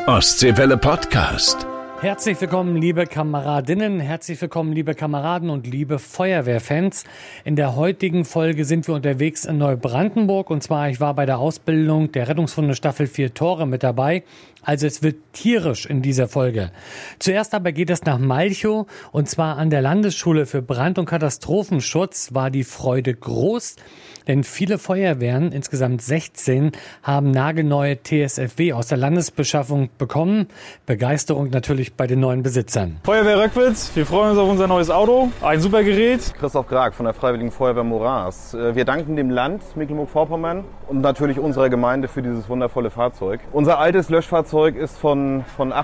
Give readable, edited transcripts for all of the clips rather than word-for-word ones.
Ostseewelle Podcast. Herzlich willkommen, liebe Kameradinnen, herzlich willkommen, liebe Kameraden und liebe Feuerwehrfans. In der heutigen Folge sind wir unterwegs in Neubrandenburg und zwar, ich war bei der Ausbildung der Rettungshunde Staffel 4 Tore mit dabei. Also es wird tierisch in dieser Folge. Zuerst aber geht es nach Malchow und zwar an der Landesschule für Brand- und Katastrophenschutz war die Freude groß. Denn viele Feuerwehren, insgesamt 16, haben nagelneue TSFW aus der Landesbeschaffung bekommen. Begeisterung natürlich bei den neuen Besitzern. Feuerwehr Röckwitz, wir freuen uns auf unser neues Auto. Ein super Gerät. Christoph Grag von der Freiwilligen Feuerwehr Moraß. Wir danken dem Land Mecklenburg-Vorpommern und natürlich unserer Gemeinde für dieses wundervolle Fahrzeug. Unser altes Löschfahrzeug ist von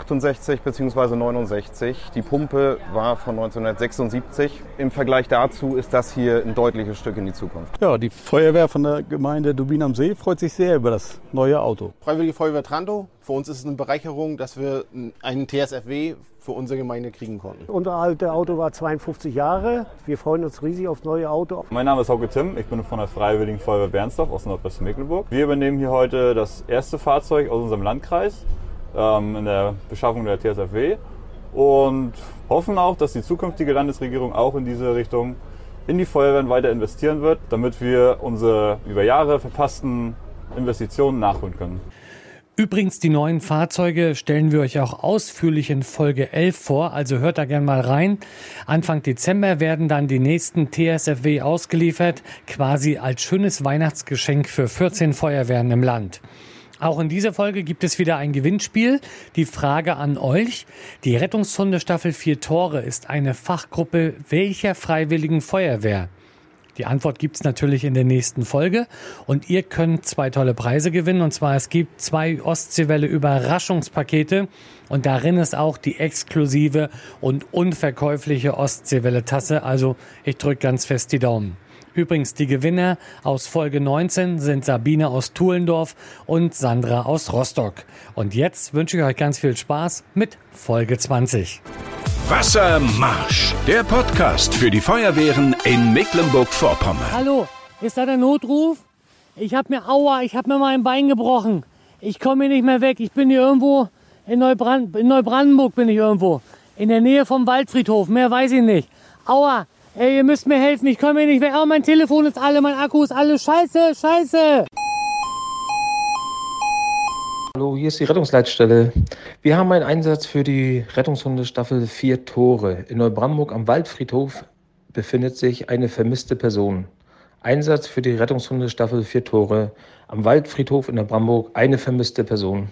68 bzw. 69. Die Pumpe war von 1976. Im Vergleich dazu ist das hier ein deutliches Stück in die Zukunft. Ja, die Feuerwehr von der Gemeinde Dubin am See freut sich sehr über das neue Auto. Freiwillige Feuerwehr Trantow. Für uns ist es eine Bereicherung, dass wir einen TSFW für unsere Gemeinde kriegen konnten. Unser altes Auto war 52 Jahre. Wir freuen uns riesig aufs neue Auto. Mein Name ist Hauke Timm, ich bin von der Freiwilligen Feuerwehr Bernsdorf aus Nordwestmecklenburg. Wir übernehmen hier heute das erste Fahrzeug aus unserem Landkreis in der Beschaffung der TSFW und hoffen auch, dass die zukünftige Landesregierung auch in diese Richtung in die Feuerwehren weiter investieren wird, damit wir unsere über Jahre verpassten Investitionen nachholen können. Übrigens, die neuen Fahrzeuge stellen wir euch auch ausführlich in Folge 11 vor, also hört da gerne mal rein. Anfang Dezember werden dann die nächsten TSFW ausgeliefert, quasi als schönes Weihnachtsgeschenk für 14 Feuerwehren im Land. Auch in dieser Folge gibt es wieder ein Gewinnspiel. Die Frage an euch: Die Rettungshunde Staffel 4 Tore ist eine Fachgruppe welcher Freiwilligen Feuerwehr? Die Antwort gibt's natürlich in der nächsten Folge und ihr könnt 2 tolle Preise gewinnen. Und zwar, es gibt 2 Ostseewelle Überraschungspakete und darin ist auch die exklusive und unverkäufliche Ostseewelle Tasse. Also ich drücke ganz fest die Daumen. Übrigens, die Gewinner aus Folge 19 sind Sabine aus Tuhlendorf und Sandra aus Rostock. Und jetzt wünsche ich euch ganz viel Spaß mit Folge 20. Wassermarsch, der Podcast für die Feuerwehren in Mecklenburg-Vorpommern. Hallo, ist da der Notruf? Ich hab mir mein Bein gebrochen. Ich komme hier nicht mehr weg. Ich bin hier irgendwo in Neubrandenburg bin ich irgendwo. In der Nähe vom Waldfriedhof, mehr weiß ich nicht. Aua, ey, ihr müsst mir helfen, ich komme hier nicht weg. Oh, mein Telefon ist alle, mein Akku ist alle. Scheiße. Hallo, hier ist die Rettungsleitstelle. Wir haben einen Einsatz für die Rettungshunde Staffel 4 Tore. In Neubrandenburg am Waldfriedhof befindet sich eine vermisste Person. Einsatz für die Rettungshunde Staffel 4 Tore. Am Waldfriedhof in Neubrandenburg eine vermisste Person.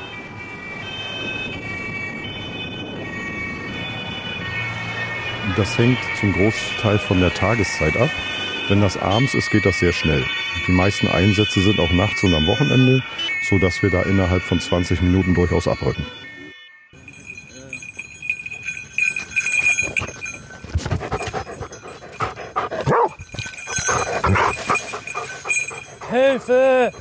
Das hängt zum Großteil von der Tageszeit ab. Wenn das abends ist, geht das sehr schnell. Die meisten Einsätze sind auch nachts und am Wochenende, sodass wir da innerhalb von 20 Minuten durchaus abrücken. Hilfe!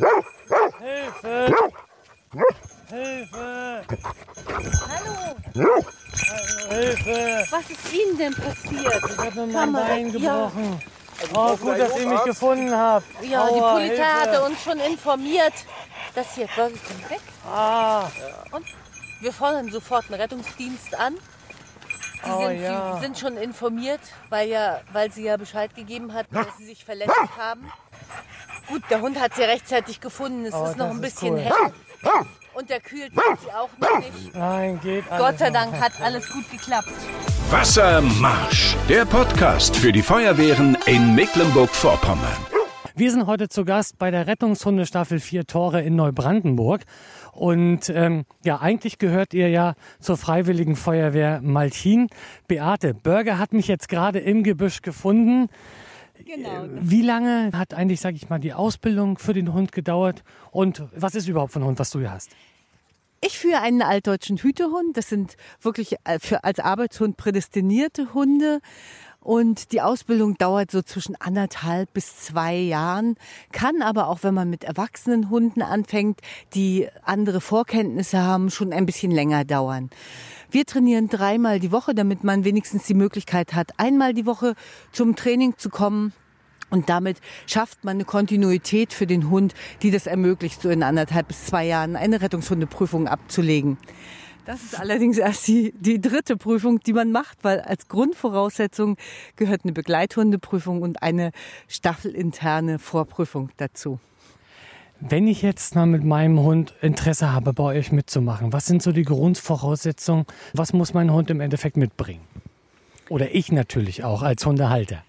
Hallo! Hilfe! Was ist Ihnen denn passiert? Ich habe mir mein Bein gebrochen. Oh, gut, dass ihr mich gefunden habt. Ja, Aua, die Polizei Hilfe. hatte uns schon informiert, dass hier Bürger sind weg. Und wir fordern sofort einen Rettungsdienst an. Die sind schon informiert, weil sie ja Bescheid gegeben hat, dass sie sich verletzt haben. Gut, der Hund hat sie rechtzeitig gefunden. Es ist noch ein bisschen hell. Und der kühlt sie auch noch nicht. Nein, geht alles. Gott sei Dank hat alles gut geklappt. Wassermarsch, der Podcast für die Feuerwehren in Mecklenburg-Vorpommern. Wir sind heute zu Gast bei der Rettungshunde Staffel 4 Tore in Neubrandenburg. Und eigentlich gehört ihr ja zur Freiwilligen Feuerwehr Malchin. Beate, Börger hat mich jetzt gerade im Gebüsch gefunden. Genau. Wie lange hat eigentlich, sag ich mal, die Ausbildung für den Hund gedauert? Und was ist überhaupt für ein Hund, was du hier hast? Ich führe einen altdeutschen Hütehund. Das sind wirklich als Arbeitshund prädestinierte Hunde. Und die Ausbildung dauert so zwischen 1,5 bis 2 Jahren, kann aber auch, wenn man mit erwachsenen Hunden anfängt, die andere Vorkenntnisse haben, schon ein bisschen länger dauern. Wir trainieren 3-mal die Woche, damit man wenigstens die Möglichkeit hat, einmal die Woche zum Training zu kommen. Und damit schafft man eine Kontinuität für den Hund, die das ermöglicht, so in 1,5 bis 2 Jahren eine Rettungshundeprüfung abzulegen. Das ist allerdings erst die 3. Prüfung, die man macht, weil als Grundvoraussetzung gehört eine Begleithundeprüfung und eine staffelinterne Vorprüfung dazu. Wenn ich jetzt mal mit meinem Hund Interesse habe, bei euch mitzumachen, was sind so die Grundvoraussetzungen? Was muss mein Hund im Endeffekt mitbringen? Oder ich natürlich auch als Hundehalter.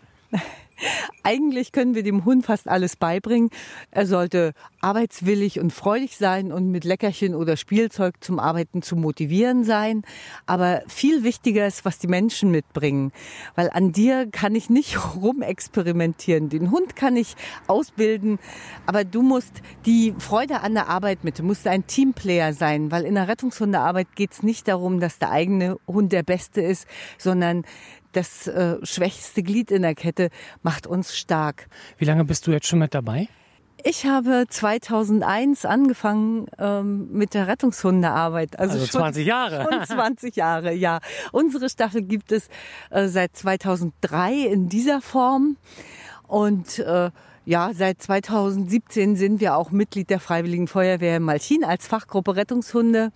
Eigentlich können wir dem Hund fast alles beibringen. Er sollte arbeitswillig und freudig sein und mit Leckerchen oder Spielzeug zum Arbeiten zu motivieren sein. Aber viel wichtiger ist, was die Menschen mitbringen. Weil an dir kann ich nicht rumexperimentieren. Den Hund kann ich ausbilden, aber du musst die Freude an der Arbeit mit. Du musst ein Teamplayer sein, weil in der Rettungshundearbeit geht es nicht darum, dass der eigene Hund der Beste ist, sondern das schwächste Glied in der Kette macht uns stark. Wie lange bist du jetzt schon mit dabei? Ich habe 2001 angefangen mit der Rettungshundearbeit. Also schon 20 Jahre. Schon 20 Jahre, ja. Unsere Staffel gibt es seit 2003 in dieser Form. Und seit 2017 sind wir auch Mitglied der Freiwilligen Feuerwehr in Malchin als Fachgruppe Rettungshunde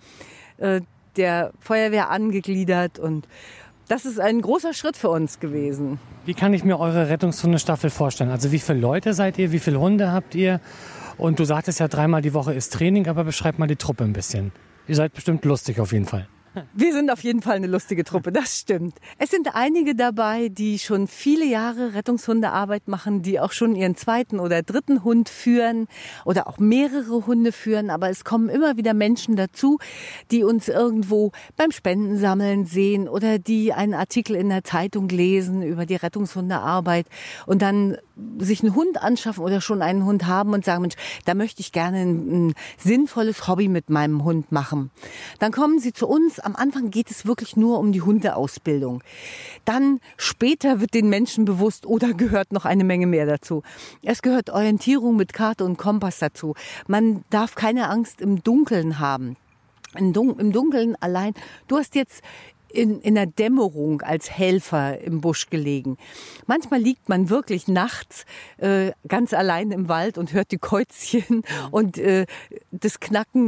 der Feuerwehr angegliedert. Und das ist ein großer Schritt für uns gewesen. Wie kann ich mir eure Rettungshundestaffel vorstellen? Also wie viele Leute seid ihr? Wie viele Hunde habt ihr? Und du sagtest ja, 3-mal die Woche ist Training, aber beschreib mal die Truppe ein bisschen. Ihr seid bestimmt lustig auf jeden Fall. Wir sind auf jeden Fall eine lustige Truppe, das stimmt. Es sind einige dabei, die schon viele Jahre Rettungshundearbeit machen, die auch schon ihren 2. oder 3. Hund führen oder auch mehrere Hunde führen. Aber es kommen immer wieder Menschen dazu, die uns irgendwo beim Spendensammeln sehen oder die einen Artikel in der Zeitung lesen über die Rettungshundearbeit und dann sich einen Hund anschaffen oder schon einen Hund haben und sagen, Mensch, da möchte ich gerne ein sinnvolles Hobby mit meinem Hund machen. Dann kommen sie zu uns. Am Anfang geht es wirklich nur um die Hundeausbildung. Dann später wird den Menschen bewusst, oder gehört noch eine Menge mehr dazu. Es gehört Orientierung mit Karte und Kompass dazu. Man darf keine Angst im Dunkeln haben. Im Dunkeln allein. Du hast jetzt in der Dämmerung als Helfer im Busch gelegen. Manchmal liegt man wirklich nachts ganz allein im Wald und hört die Käuzchen und das Knacken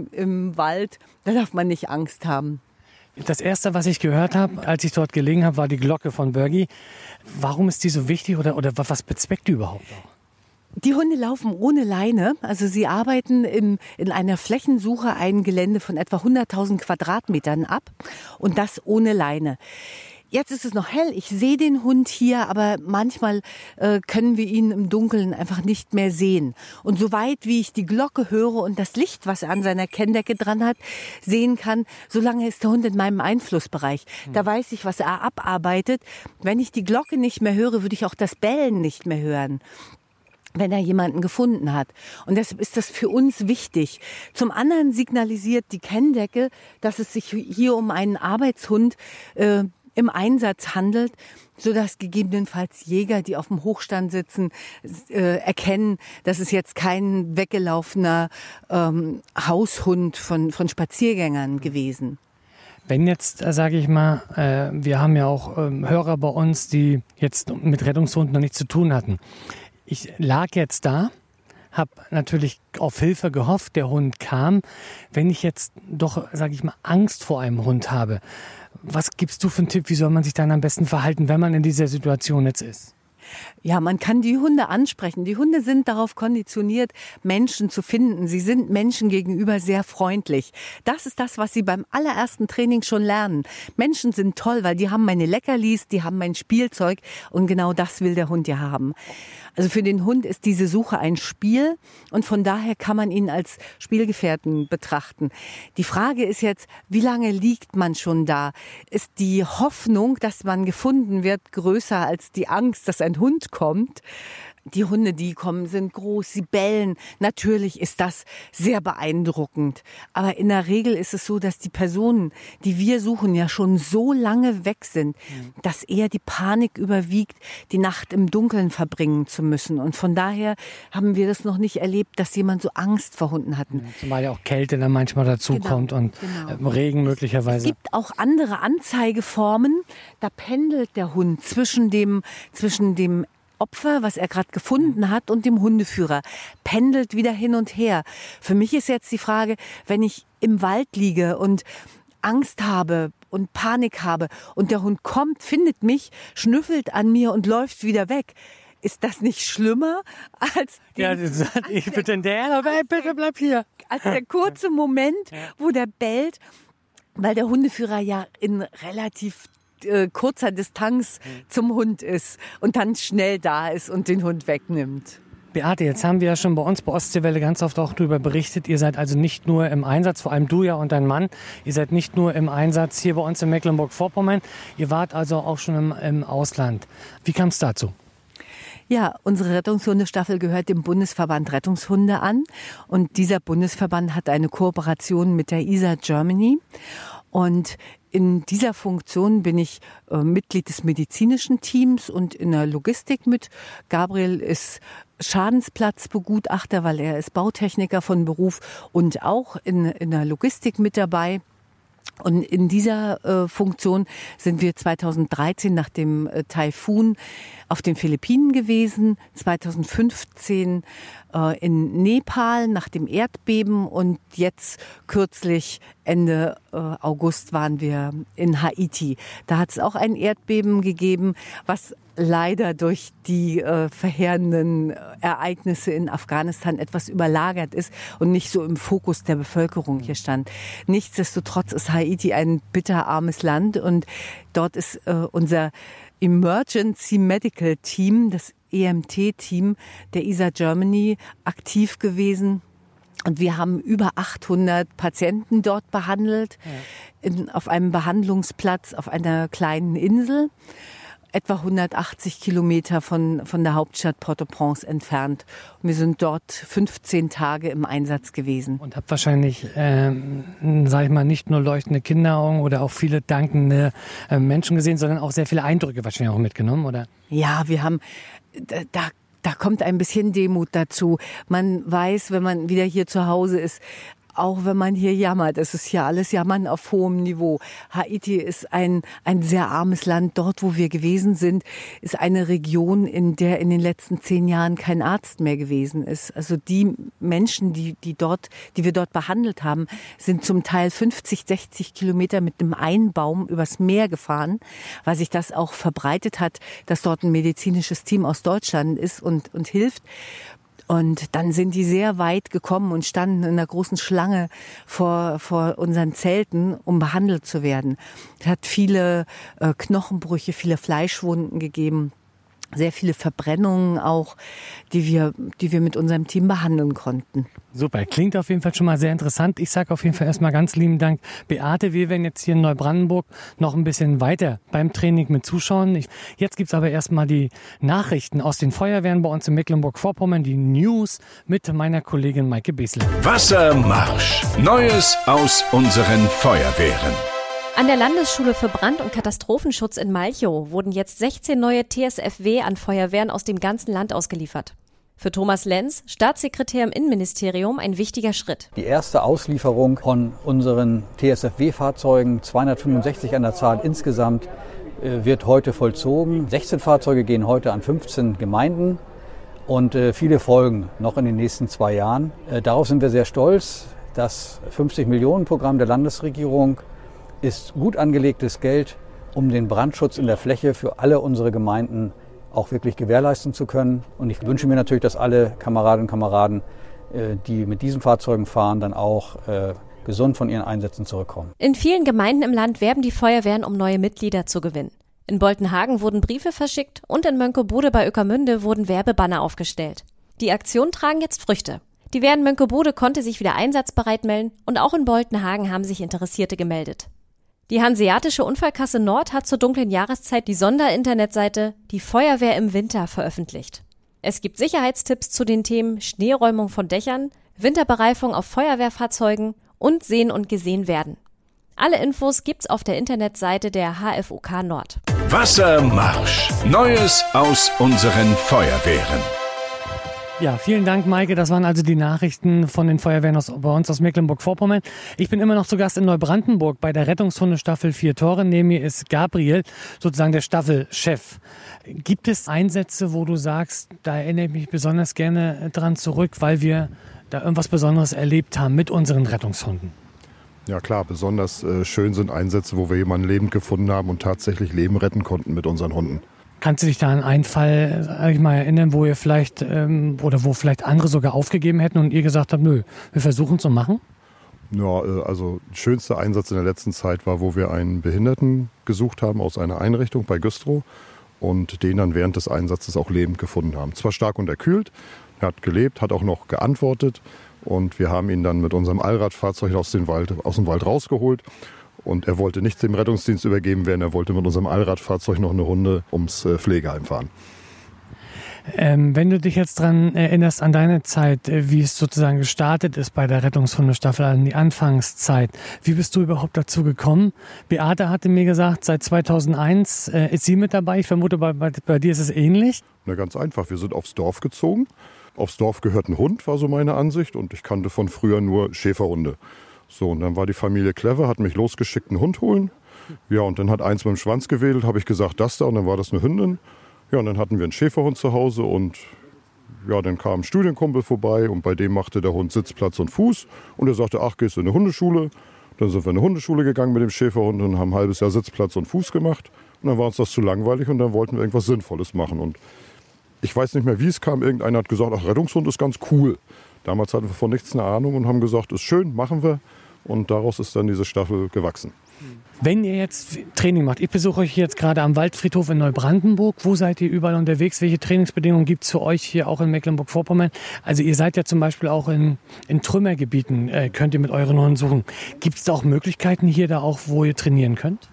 im Wald. Da darf man nicht Angst haben. Das Erste, was ich gehört habe, als ich dort gelegen habe, war die Glocke von Bergi. Warum ist die so wichtig oder was bezweckt die überhaupt auch? Die Hunde laufen ohne Leine, also sie arbeiten in einer Flächensuche ein Gelände von etwa 100.000 Quadratmetern ab und das ohne Leine. Jetzt ist es noch hell, ich sehe den Hund hier, aber manchmal können wir ihn im Dunkeln einfach nicht mehr sehen. Und soweit wie ich die Glocke höre und das Licht, was er an seiner Kenndecke dran hat, sehen kann, solange ist der Hund in meinem Einflussbereich. Da weiß ich, was er abarbeitet. Wenn ich die Glocke nicht mehr höre, würde ich auch das Bellen nicht mehr hören, wenn er jemanden gefunden hat. Und deshalb ist das für uns wichtig. Zum anderen signalisiert die Kenndecke, dass es sich hier um einen Arbeitshund im Einsatz handelt, sodass gegebenenfalls Jäger, die auf dem Hochstand sitzen, erkennen, dass es jetzt kein weggelaufener Haushund von Spaziergängern gewesen. Wenn jetzt, sage ich mal, wir haben ja auch Hörer bei uns, die jetzt mit Rettungshunden noch nichts zu tun hatten. Ich lag jetzt da, habe natürlich auf Hilfe gehofft, der Hund kam. Wenn ich jetzt doch, sage ich mal, Angst vor einem Hund habe, was gibst du für einen Tipp, wie soll man sich dann am besten verhalten, wenn man in dieser Situation jetzt ist? Ja, man kann die Hunde ansprechen. Die Hunde sind darauf konditioniert, Menschen zu finden. Sie sind Menschen gegenüber sehr freundlich. Das ist das, was sie beim allerersten Training schon lernen. Menschen sind toll, weil die haben meine Leckerlis, die haben mein Spielzeug und genau das will der Hund ja haben. Also für den Hund ist diese Suche ein Spiel und von daher kann man ihn als Spielgefährten betrachten. Die Frage ist jetzt, wie lange liegt man schon da? Ist die Hoffnung, dass man gefunden wird, größer als die Angst, dass ein Hund kommt? Die Hunde, die kommen, sind groß, sie bellen. Natürlich ist das sehr beeindruckend. Aber in der Regel ist es so, dass die Personen, die wir suchen, ja schon so lange weg sind, dass eher die Panik überwiegt, die Nacht im Dunkeln verbringen zu müssen. Und von daher haben wir das noch nicht erlebt, dass jemand so Angst vor Hunden hat. Zumal ja auch Kälte dann manchmal dazukommt und Regen möglicherweise. Es gibt auch andere Anzeigeformen. Da pendelt der Hund zwischen dem Opfer, was er gerade gefunden hat, und dem Hundeführer. Pendelt wieder hin und her. Für mich ist jetzt die Frage, wenn ich im Wald liege und Angst habe und Panik habe und der Hund kommt, findet mich, schnüffelt an mir und läuft wieder weg. Ist das nicht schlimmer als ich bitte bitte bleib hier. Als der kurze Moment, wo der bellt, weil der Hundeführer ja in relativ kurzer Distanz zum Hund ist und dann schnell da ist und den Hund wegnimmt. Beate, jetzt haben wir ja schon bei uns bei Ostseewelle ganz oft auch darüber berichtet. Ihr seid also nicht nur im Einsatz, vor allem du ja und dein Mann. Ihr seid nicht nur im Einsatz hier bei uns in Mecklenburg-Vorpommern. Ihr wart also auch schon im Ausland. Wie kam es dazu? Ja, unsere Rettungshundestaffel gehört dem Bundesverband Rettungshunde an. Und dieser Bundesverband hat eine Kooperation mit der ISA Germany. Und in dieser Funktion bin ich Mitglied des medizinischen Teams und in der Logistik mit. Gabriel ist Schadensplatzbegutachter, weil er ist Bautechniker von Beruf und auch in der Logistik mit dabei. Und in dieser Funktion sind wir 2013 nach dem Taifun auf den Philippinen gewesen, 2015 in Nepal nach dem Erdbeben und jetzt kürzlich Ende August waren wir in Haiti. Da hat es auch ein Erdbeben gegeben, was leider durch die verheerenden Ereignisse in Afghanistan etwas überlagert ist und nicht so im Fokus der Bevölkerung hier stand. Nichtsdestotrotz ist Haiti ein bitterarmes Land und dort ist unser Emergency Medical Team, das EMT-Team der ISA Germany, aktiv gewesen. Und wir haben über 800 Patienten dort behandelt, auf einem Behandlungsplatz auf einer kleinen Insel, etwa 180 Kilometer von der Hauptstadt Port-au-Prince entfernt. Und wir sind dort 15 Tage im Einsatz gewesen. Und habt wahrscheinlich, sag ich mal, nicht nur leuchtende Kinderaugen oder auch viele dankende Menschen gesehen, sondern auch sehr viele Eindrücke wahrscheinlich auch mitgenommen, oder? Ja, wir haben, da kommt ein bisschen Demut dazu. Man weiß, wenn man wieder hier zu Hause ist, auch wenn man hier jammert, es ist hier alles Jammern auf hohem Niveau. Haiti ist ein sehr armes Land. Dort, wo wir gewesen sind, ist eine Region, in der in den letzten 10 Jahren kein Arzt mehr gewesen ist. Also die Menschen, die wir dort behandelt haben, sind zum Teil 50, 60 Kilometer mit einem Einbaum übers Meer gefahren, weil sich das auch verbreitet hat, dass dort ein medizinisches Team aus Deutschland ist und hilft. Und dann sind die sehr weit gekommen und standen in einer großen Schlange vor unseren Zelten, um behandelt zu werden. Es hat viele Knochenbrüche, viele Fleischwunden gegeben, sehr viele Verbrennungen auch, die wir mit unserem Team behandeln konnten. Super, klingt auf jeden Fall schon mal sehr interessant. Ich sage auf jeden Fall erstmal ganz lieben Dank, Beate. Wir werden jetzt hier in Neubrandenburg noch ein bisschen weiter beim Training mit zuschauen. Jetzt gibt's aber erstmal die Nachrichten aus den Feuerwehren bei uns in Mecklenburg-Vorpommern, die News mit meiner Kollegin Maike Besler. Wassermarsch. Neues aus unseren Feuerwehren. An der Landesschule für Brand- und Katastrophenschutz in Malchow wurden jetzt 16 neue TSFW an Feuerwehren aus dem ganzen Land ausgeliefert. Für Thomas Lenz, Staatssekretär im Innenministerium, ein wichtiger Schritt. Die erste Auslieferung von unseren TSFW-Fahrzeugen, 265 an der Zahl insgesamt, wird heute vollzogen. 16 Fahrzeuge gehen heute an 15 Gemeinden und viele folgen noch in den nächsten 2 Jahren. Darauf sind wir sehr stolz. Das 50-Millionen-Programm der Landesregierung ist gut angelegtes Geld, um den Brandschutz in der Fläche für alle unsere Gemeinden auch wirklich gewährleisten zu können. Und ich wünsche mir natürlich, dass alle Kameradinnen und Kameraden, die mit diesen Fahrzeugen fahren, dann auch gesund von ihren Einsätzen zurückkommen. In vielen Gemeinden im Land werben die Feuerwehren, um neue Mitglieder zu gewinnen. In Boltenhagen wurden Briefe verschickt und in Mönckebude bei Ueckermünde wurden Werbebanner aufgestellt. Die Aktionen tragen jetzt Früchte. Die Wehr in Mönckebude konnte sich wieder einsatzbereit melden und auch in Boltenhagen haben sich Interessierte gemeldet. Die Hanseatische Unfallkasse Nord hat zur dunklen Jahreszeit die Sonderinternetseite Die Feuerwehr im Winter veröffentlicht. Es gibt Sicherheitstipps zu den Themen Schneeräumung von Dächern, Winterbereifung auf Feuerwehrfahrzeugen und Sehen und Gesehen werden. Alle Infos gibt's auf der Internetseite der HFUK Nord. Wassermarsch. Neues aus unseren Feuerwehren. Ja, vielen Dank, Maike. Das waren also die Nachrichten von den Feuerwehren bei uns aus Mecklenburg-Vorpommern. Ich bin immer noch zu Gast in Neubrandenburg bei der Rettungshundestaffel 4 Tore. Neben mir ist Gabriel, sozusagen der Staffelchef. Gibt es Einsätze, wo du sagst, da erinnere ich mich besonders gerne dran zurück, weil wir da irgendwas Besonderes erlebt haben mit unseren Rettungshunden? Ja klar, besonders schön sind Einsätze, wo wir jemanden lebend gefunden haben und tatsächlich Leben retten konnten mit unseren Hunden. Kannst du dich da an einen Fall, sag ich mal, erinnern, wo ihr vielleicht oder wo vielleicht andere sogar aufgegeben hätten und ihr gesagt habt, nö, wir versuchen es zu machen? Ja, also der schönste Einsatz in der letzten Zeit war, wo wir einen Behinderten gesucht haben aus einer Einrichtung bei Güstrow und den dann während des Einsatzes auch lebend gefunden haben. Zwar stark unterkühlt, er hat gelebt, hat auch noch geantwortet und wir haben ihn dann mit unserem Allradfahrzeug aus dem Wald rausgeholt. Und er wollte nicht dem Rettungsdienst übergeben werden, er wollte mit unserem Allradfahrzeug noch eine Runde ums Pflegeheim fahren. Wenn du dich jetzt daran erinnerst, an deine Zeit, wie es sozusagen gestartet ist bei der Rettungshundestaffel, an die Anfangszeit, wie bist du überhaupt dazu gekommen? Beate hatte mir gesagt, seit 2001 ist sie mit dabei. Ich vermute, bei dir ist es ähnlich. Na, ganz einfach, wir sind aufs Dorf gezogen. Aufs Dorf gehört ein Hund, war so meine Ansicht. Und ich kannte von früher nur Schäferhunde. So, und dann war die Familie clever, hat mich losgeschickt, einen Hund holen. Ja, und dann hat eins mit dem Schwanz gewedelt, habe ich gesagt, das da, und dann war das eine Hündin. Ja, und dann hatten wir einen Schäferhund zu Hause und ja, dann kam ein Studienkumpel vorbei und bei dem machte der Hund Sitzplatz und Fuß. Und er sagte, ach, gehst du in eine Hundeschule? Dann sind wir in eine Hundeschule gegangen mit dem Schäferhund und haben ein halbes Jahr Sitzplatz und Fuß gemacht. Und dann war uns das zu langweilig und dann wollten wir irgendwas Sinnvolles machen. Und ich weiß nicht mehr, wie es kam, irgendeiner hat gesagt, ach, Rettungshund ist ganz cool. Damals hatten wir von nichts eine Ahnung und haben gesagt, ist schön, machen wir. Und daraus ist dann diese Staffel gewachsen. Wenn ihr jetzt Training macht, ich besuche euch jetzt gerade am Waldfriedhof in Neubrandenburg. Wo seid ihr überall unterwegs? Welche Trainingsbedingungen gibt es für euch hier auch in Mecklenburg-Vorpommern? Also ihr seid ja zum Beispiel auch in Trümmergebieten, könnt ihr mit euren Hunden suchen. Gibt es da auch Möglichkeiten hier da auch, wo ihr trainieren könnt?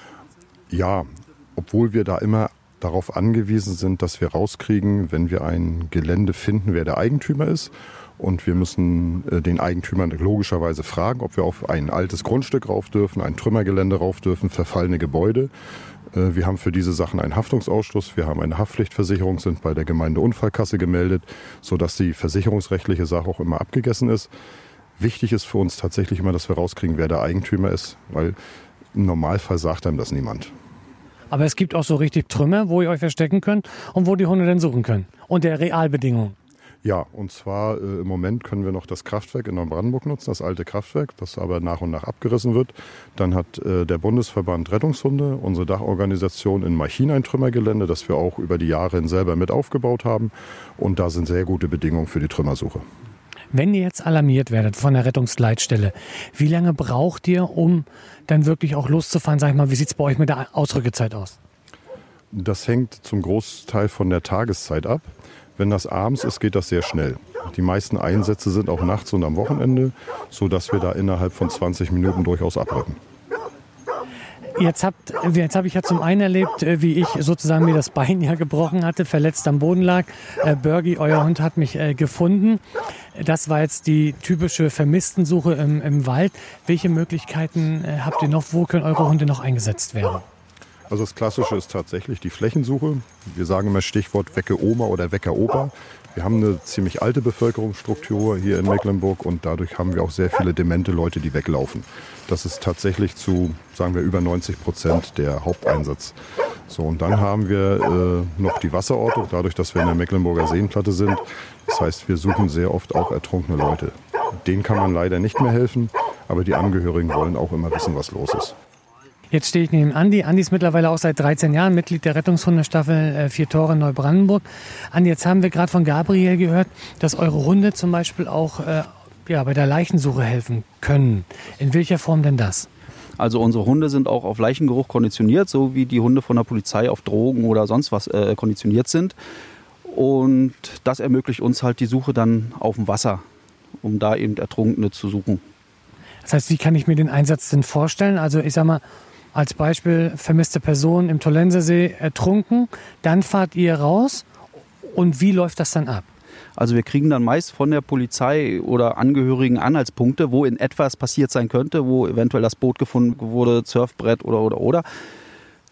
Ja, obwohl wir da immer darauf angewiesen sind, dass wir rauskriegen, wenn wir ein Gelände finden, wer der Eigentümer ist. Und wir müssen den Eigentümer logischerweise fragen, ob wir auf ein altes Grundstück rauf dürfen, ein Trümmergelände rauf dürfen, verfallene Gebäude. Wir haben für diese Sachen einen Haftungsausschluss, wir haben eine Haftpflichtversicherung, sind bei der Gemeindeunfallkasse gemeldet, sodass die versicherungsrechtliche Sache auch immer abgegessen ist. Wichtig ist für uns tatsächlich immer, dass wir rauskriegen, wer der Eigentümer ist, weil im Normalfall sagt einem das niemand. Aber es gibt auch so richtig Trümmer, wo ihr euch verstecken könnt und wo die Hunde dann suchen können. Unter Realbedingungen. Ja, und zwar im Moment können wir noch das Kraftwerk in Neubrandenburg nutzen, das alte Kraftwerk, das aber nach und nach abgerissen wird. Dann hat der Bundesverband Rettungshunde, unsere Dachorganisation in Marchin ein Trümmergelände, das wir auch über die Jahre hin selber mit aufgebaut haben. Und da sind sehr gute Bedingungen für die Trümmersuche. Wenn ihr jetzt alarmiert werdet von der Rettungsleitstelle, wie lange braucht ihr, um dann wirklich auch loszufahren? Sag ich mal, wie sieht es bei euch mit der Ausrückezeit aus? Das hängt zum Großteil von der Tageszeit ab. Wenn das abends ist, geht das sehr schnell. Die meisten Einsätze sind auch nachts und am Wochenende, sodass wir da innerhalb von 20 Minuten durchaus abrücken. Jetzt habe ich ja zum einen erlebt, wie ich sozusagen mir das Bein ja gebrochen hatte, verletzt am Boden lag. Bergi, euer Hund, hat mich gefunden. Das war jetzt die typische Vermisstensuche im Wald. Welche Möglichkeiten habt ihr noch? Wo können eure Hunde noch eingesetzt werden? Also das Klassische ist tatsächlich die Flächensuche. Wir sagen immer Stichwort Wecke Oma oder Wecker Opa. Wir haben eine ziemlich alte Bevölkerungsstruktur hier in Mecklenburg und dadurch haben wir auch sehr viele demente Leute, die weglaufen. Das ist tatsächlich zu, sagen wir, über 90% der Haupteinsatz. So, und dann haben wir noch die Wasserortung, dadurch, dass wir in der Mecklenburger Seenplatte sind. Das heißt, wir suchen sehr oft auch ertrunkene Leute. Denen kann man leider nicht mehr helfen, aber die Angehörigen wollen auch immer wissen, was los ist. Jetzt stehe ich neben Andi. Andi ist mittlerweile auch seit 13 Jahren Mitglied der Rettungshundestaffel 4 Tore in Neubrandenburg. Andi, jetzt haben wir gerade von Gabriel gehört, dass eure Hunde zum Beispiel auch bei der Leichensuche helfen können. In welcher Form denn das? Also unsere Hunde sind auch auf Leichengeruch konditioniert, so wie die Hunde von der Polizei auf Drogen oder sonst was konditioniert sind. Und das ermöglicht uns halt die Suche dann auf dem Wasser, um da eben Ertrunkene zu suchen. Das heißt, wie kann ich mir den Einsatz denn vorstellen? Also ich sag mal, als Beispiel vermisste Person im Tollensesee ertrunken, dann fahrt ihr raus und wie läuft das dann ab? Also wir kriegen dann meist von der Polizei oder Angehörigen Anhaltspunkte, wo in etwas passiert sein könnte, wo eventuell das Boot gefunden wurde, Surfbrett oder.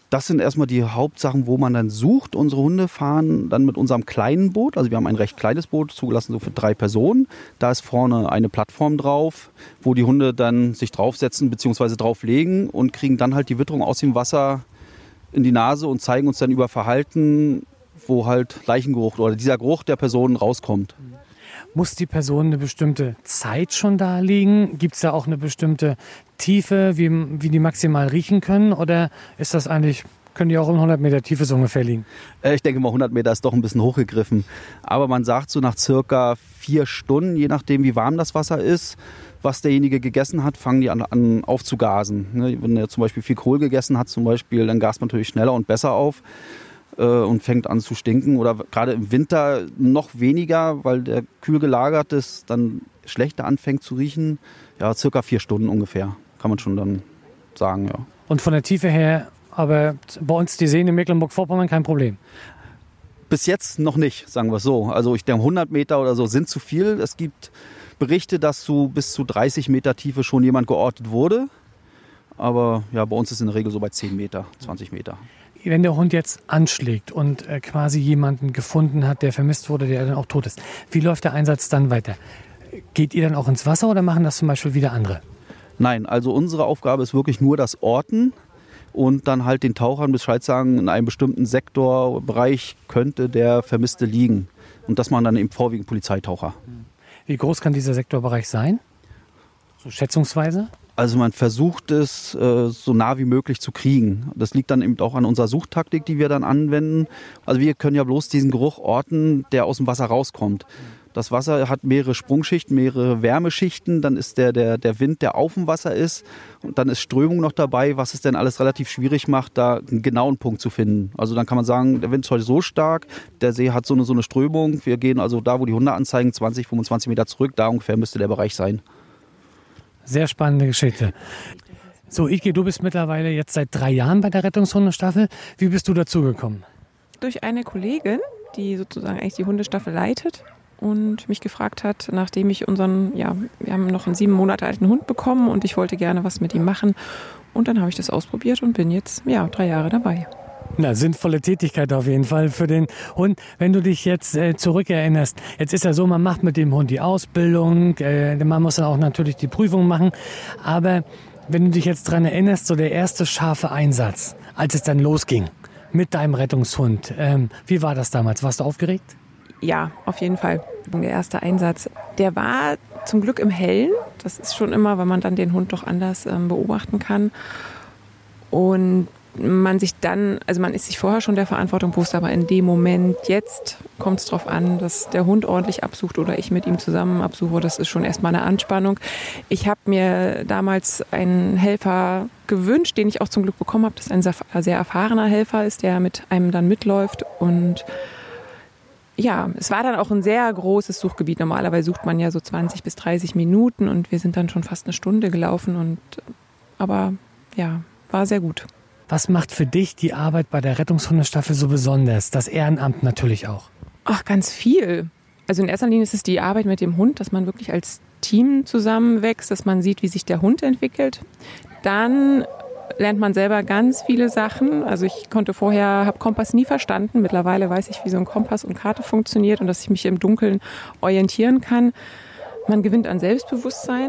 Das sind erstmal die Hauptsachen, wo man dann sucht. Unsere Hunde fahren dann mit unserem kleinen Boot. Also wir haben ein recht kleines Boot, zugelassen so für 3 Personen. Da ist vorne eine Plattform drauf, wo die Hunde dann sich draufsetzen bzw. drauflegen und kriegen dann halt die Witterung aus dem Wasser in die Nase und zeigen uns dann über Verhalten, wo halt Leichengeruch oder dieser Geruch der Person rauskommt. Muss die Person eine bestimmte Zeit schon da liegen? Gibt es da auch eine bestimmte Tiefe, wie die maximal riechen können? Oder ist das eigentlich, können die auch in 100 Meter Tiefe so ungefähr liegen? Ich denke mal, 100 Meter ist doch ein bisschen hochgegriffen. Aber man sagt so nach circa 4 Stunden, je nachdem wie warm das Wasser ist, was derjenige gegessen hat, fangen die an aufzugasen. Wenn er zum Beispiel viel Kohl gegessen hat, zum Beispiel, dann gast man natürlich schneller und besser auf. Und fängt an zu stinken oder gerade im Winter noch weniger, weil der kühl gelagert ist, dann schlechter anfängt zu riechen. Ja, circa 4 Stunden ungefähr, kann man schon dann sagen, ja. Und von der Tiefe her, aber bei uns die Seen in Mecklenburg-Vorpommern kein Problem? Bis jetzt noch nicht, sagen wir es so. Also ich denke 100 Meter oder so sind zu viel. Es gibt Berichte, dass bis zu 30 Meter Tiefe schon jemand geortet wurde. Aber ja, bei uns ist es in der Regel so bei 10 Meter, 20 Meter. Wenn der Hund jetzt anschlägt und quasi jemanden gefunden hat, der vermisst wurde, der dann auch tot ist, wie läuft der Einsatz dann weiter? Geht ihr dann auch ins Wasser oder machen das zum Beispiel wieder andere? Nein, also unsere Aufgabe ist wirklich nur das Orten und dann halt den Tauchern Bescheid sagen, in einem bestimmten Sektorbereich könnte der Vermisste liegen. Und das machen dann eben vorwiegend Polizeitaucher. Wie groß kann dieser Sektorbereich sein? So schätzungsweise? Also man versucht es so nah wie möglich zu kriegen. Das liegt dann eben auch an unserer Suchtaktik, die wir dann anwenden. Also wir können ja bloß diesen Geruch orten, der aus dem Wasser rauskommt. Das Wasser hat mehrere Sprungschichten, mehrere Wärmeschichten. Dann ist der Wind, der auf dem Wasser ist. Und dann ist Strömung noch dabei, was es dann alles relativ schwierig macht, da einen genauen Punkt zu finden. Also dann kann man sagen, der Wind ist heute so stark, der See hat so eine Strömung. Wir gehen also da, wo die Hunde anzeigen, 20, 25 Meter zurück. Da ungefähr müsste der Bereich sein. Sehr spannende Geschichte. So, Ike, du bist mittlerweile jetzt seit 3 Jahren bei der Rettungshundestaffel. Wie bist du dazugekommen? Durch eine Kollegin, die sozusagen eigentlich die Hundestaffel leitet und mich gefragt hat, nachdem ich wir haben noch einen 7 Monate alten Hund bekommen und ich wollte gerne was mit ihm machen. Und dann habe ich das ausprobiert und bin jetzt 3 Jahre dabei. Na, sinnvolle Tätigkeit auf jeden Fall für den Hund. Wenn du dich jetzt zurückerinnerst, jetzt ist ja so, man macht mit dem Hund die Ausbildung, man muss dann auch natürlich die Prüfung machen, aber wenn du dich jetzt dran erinnerst, so der erste scharfe Einsatz, als es dann losging mit deinem Rettungshund, wie war das damals? Warst du aufgeregt? Ja, auf jeden Fall. Der erste Einsatz, der war zum Glück im Hellen. Das ist schon immer, weil man dann den Hund doch anders beobachten kann. Und man ist sich vorher schon der Verantwortung bewusst, aber in dem Moment jetzt kommt es darauf an, dass der Hund ordentlich absucht oder ich mit ihm zusammen absuche. Das ist schon erstmal eine Anspannung. Ich habe mir damals einen Helfer gewünscht, den ich auch zum Glück bekommen habe, das ein sehr erfahrener Helfer ist, der mit einem dann mitläuft. Und ja, es war dann auch ein sehr großes Suchgebiet. Normalerweise sucht man ja so 20 bis 30 Minuten und wir sind dann schon fast 1 Stunde gelaufen. Aber ja, war sehr gut. Was macht für dich die Arbeit bei der Rettungshundestaffel so besonders? Das Ehrenamt natürlich auch. Ach, ganz viel. Also in erster Linie ist es die Arbeit mit dem Hund, dass man wirklich als Team zusammenwächst, dass man sieht, wie sich der Hund entwickelt. Dann lernt man selber ganz viele Sachen. Also ich habe Kompass nie verstanden. Mittlerweile weiß ich, wie so ein Kompass und Karte funktioniert und dass ich mich im Dunkeln orientieren kann. Man gewinnt an Selbstbewusstsein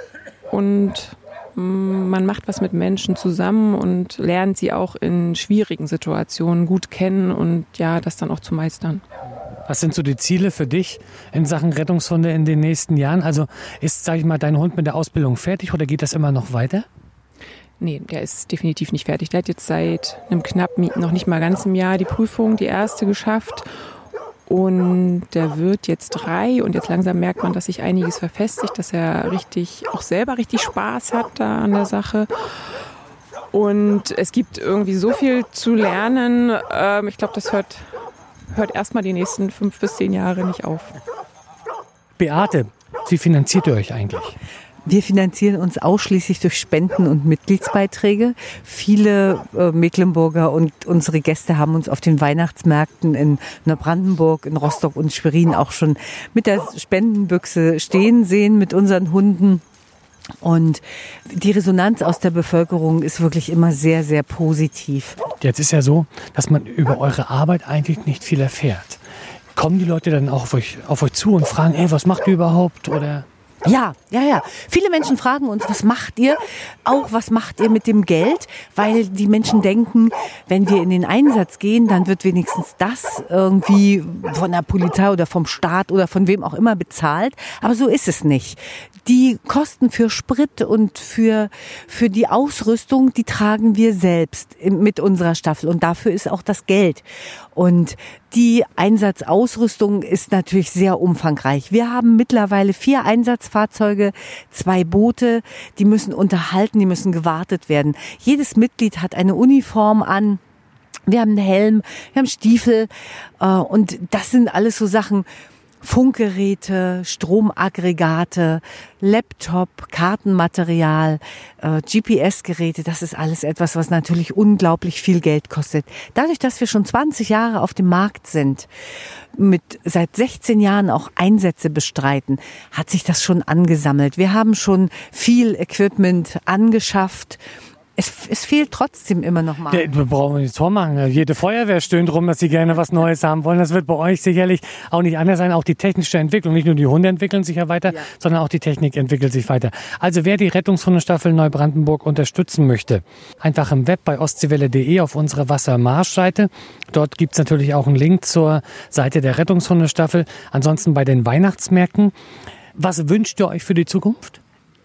und man macht was mit Menschen zusammen und lernt sie auch in schwierigen Situationen gut kennen und ja, das dann auch zu meistern. Was sind so die Ziele für dich in Sachen Rettungshunde in den nächsten Jahren? Also ist, sag ich mal, dein Hund mit der Ausbildung fertig oder geht das immer noch weiter? Nee, der ist definitiv nicht fertig. Der hat jetzt seit einem noch nicht mal ganzem Jahr die Prüfung, die erste geschafft. Und der wird jetzt 3 und jetzt langsam merkt man, dass sich einiges verfestigt, dass er auch selber richtig Spaß hat da an der Sache. Und es gibt irgendwie so viel zu lernen. Ich glaube, das hört erstmal die nächsten 5 bis 10 Jahre nicht auf. Beate, wie finanziert ihr euch eigentlich? Wir finanzieren uns ausschließlich durch Spenden und Mitgliedsbeiträge. Viele Mecklenburger und unsere Gäste haben uns auf den Weihnachtsmärkten in Neubrandenburg, in Rostock und Schwerin auch schon mit der Spendenbüchse stehen sehen mit unseren Hunden. Und die Resonanz aus der Bevölkerung ist wirklich immer sehr, sehr positiv. Jetzt ist ja so, dass man über eure Arbeit eigentlich nicht viel erfährt. Kommen die Leute dann auch auf euch zu und fragen, was macht ihr überhaupt? Oder? Ja. Viele Menschen fragen uns, was macht ihr? Auch, was macht ihr mit dem Geld? Weil die Menschen denken, wenn wir in den Einsatz gehen, dann wird wenigstens das irgendwie von der Polizei oder vom Staat oder von wem auch immer bezahlt. Aber so ist es nicht. Die Kosten für Sprit und für die Ausrüstung, die tragen wir selbst mit unserer Staffel. Und dafür ist auch das Geld. Und die Einsatzausrüstung ist natürlich sehr umfangreich. Wir haben mittlerweile 4 Einsatzfahrzeuge, 2 Boote, die müssen unterhalten, die müssen gewartet werden. Jedes Mitglied hat eine Uniform an. Wir haben einen Helm, wir haben Stiefel und das sind alles so Sachen, Funkgeräte, Stromaggregate, Laptop, Kartenmaterial, GPS-Geräte, das ist alles etwas, was natürlich unglaublich viel Geld kostet. Dadurch, dass wir schon 20 Jahre auf dem Markt sind, seit 16 Jahren auch Einsätze bestreiten, hat sich das schon angesammelt. Wir haben schon viel Equipment angeschafft. Es fehlt trotzdem immer noch mal. Wir brauchen nichts vormachen. Jede Feuerwehr stöhnt rum, dass sie gerne was Neues haben wollen. Das wird bei euch sicherlich auch nicht anders sein. Auch die technische Entwicklung, nicht nur die Hunde entwickeln sich ja weiter, sondern auch die Technik entwickelt sich weiter. Also wer die Rettungshundestaffel Neubrandenburg unterstützen möchte, einfach im Web bei ostseewelle.de auf unsere Wassermarsch-Seite. Dort gibt's natürlich auch einen Link zur Seite der Rettungshundestaffel. Ansonsten bei den Weihnachtsmärkten. Was wünscht ihr euch für die Zukunft?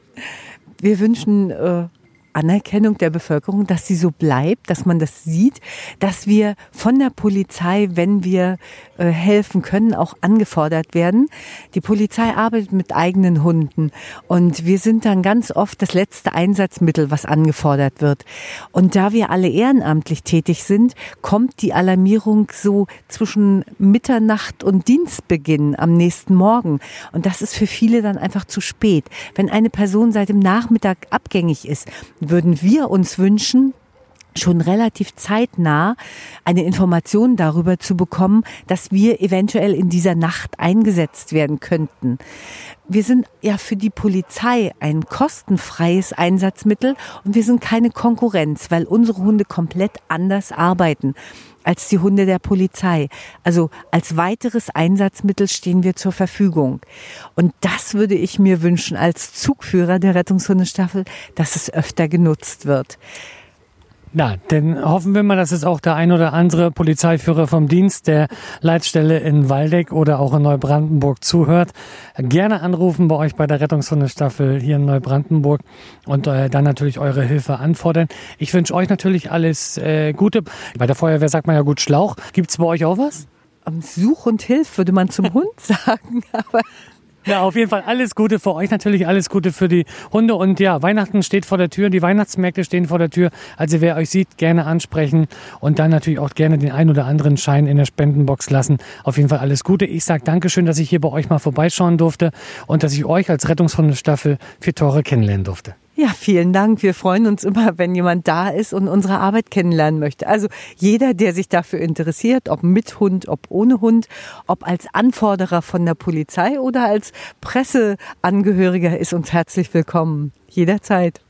Wir wünschen Anerkennung der Bevölkerung, dass sie so bleibt, dass man das sieht, dass wir von der Polizei, wenn wir helfen können, auch angefordert werden. Die Polizei arbeitet mit eigenen Hunden und wir sind dann ganz oft das letzte Einsatzmittel, was angefordert wird. Und da wir alle ehrenamtlich tätig sind, kommt die Alarmierung so zwischen Mitternacht und Dienstbeginn am nächsten Morgen. Und das ist für viele dann einfach zu spät. Wenn eine Person seit dem Nachmittag abgängig ist, würden wir uns wünschen, schon relativ zeitnah eine Information darüber zu bekommen, dass wir eventuell in dieser Nacht eingesetzt werden könnten. Wir sind ja für die Polizei ein kostenfreies Einsatzmittel und wir sind keine Konkurrenz, weil unsere Hunde komplett anders arbeiten als die Hunde der Polizei. Also als weiteres Einsatzmittel stehen wir zur Verfügung. Und das würde ich mir wünschen als Zugführer der Rettungshundestaffel, dass es öfter genutzt wird. Na, dann hoffen wir mal, dass es auch der ein oder andere Polizeiführer vom Dienst der Leitstelle in Waldeck oder auch in Neubrandenburg zuhört. Gerne anrufen bei euch bei der Rettungshundestaffel hier in Neubrandenburg und dann natürlich eure Hilfe anfordern. Ich wünsche euch natürlich alles Gute. Bei der Feuerwehr sagt man ja gut Schlauch. Gibt's bei euch auch was? Such und Hilf würde man zum Hund sagen, aber... Ja, auf jeden Fall alles Gute für euch, natürlich alles Gute für die Hunde. Und ja, Weihnachten steht vor der Tür, die Weihnachtsmärkte stehen vor der Tür. Also wer euch sieht, gerne ansprechen und dann natürlich auch gerne den ein oder anderen Schein in der Spendenbox lassen. Auf jeden Fall alles Gute. Ich sage Dankeschön, dass ich hier bei euch mal vorbeischauen durfte und dass ich euch als Rettungshundestaffel 4 Tore kennenlernen durfte. Ja, vielen Dank. Wir freuen uns immer, wenn jemand da ist und unsere Arbeit kennenlernen möchte. Also jeder, der sich dafür interessiert, ob mit Hund, ob ohne Hund, ob als Anforderer von der Polizei oder als Presseangehöriger, ist uns herzlich willkommen. Jederzeit.